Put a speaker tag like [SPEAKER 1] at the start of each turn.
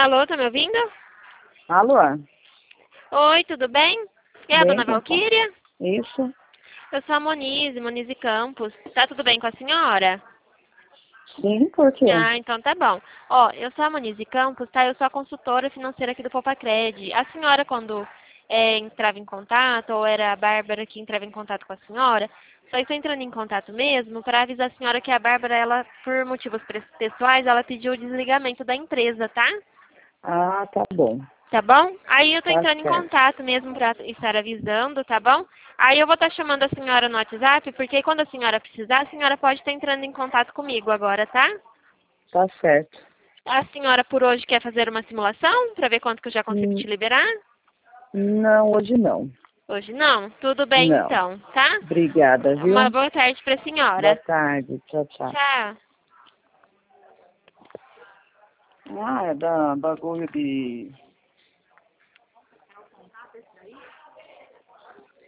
[SPEAKER 1] Alô, tá me ouvindo?
[SPEAKER 2] Alô?
[SPEAKER 1] Oi, tudo bem? É a
[SPEAKER 2] Bem,
[SPEAKER 1] dona Valquíria?
[SPEAKER 2] isso?
[SPEAKER 1] Eu sou a Monize Campos. Tá tudo bem com a senhora?
[SPEAKER 2] Sim, por quê?
[SPEAKER 1] Ah, então tá bom. Ó, eu sou a Monize Campos, tá? Eu sou a consultora financeira aqui do Popacred. A senhora, quando entrava em contato, ou era a Bárbara que entrava em contato com a senhora, só estou entrando em contato mesmo para avisar a senhora que a Bárbara, ela, por motivos pessoais, ela pediu o desligamento da empresa, tá?
[SPEAKER 2] Ah, tá bom.
[SPEAKER 1] Tá bom? Aí eu tô
[SPEAKER 2] Tá
[SPEAKER 1] entrando em
[SPEAKER 2] certo.
[SPEAKER 1] contato mesmo para estar avisando, tá bom? Aí eu vou estar chamando a senhora no WhatsApp, porque quando a senhora precisar, a senhora pode estar entrando em contato comigo agora, tá?
[SPEAKER 2] Tá certo.
[SPEAKER 1] A senhora por hoje quer fazer uma simulação para ver quanto que eu já consigo te liberar?
[SPEAKER 2] Não, hoje não.
[SPEAKER 1] Hoje não? Tudo bem
[SPEAKER 2] Não.
[SPEAKER 1] então, tá?
[SPEAKER 2] Obrigada,
[SPEAKER 1] Uma
[SPEAKER 2] viu?
[SPEAKER 1] boa tarde para a
[SPEAKER 2] Boa
[SPEAKER 1] senhora.
[SPEAKER 2] tarde. Tchau, tchau.
[SPEAKER 1] Tchau.
[SPEAKER 2] Ah, é da bagulho de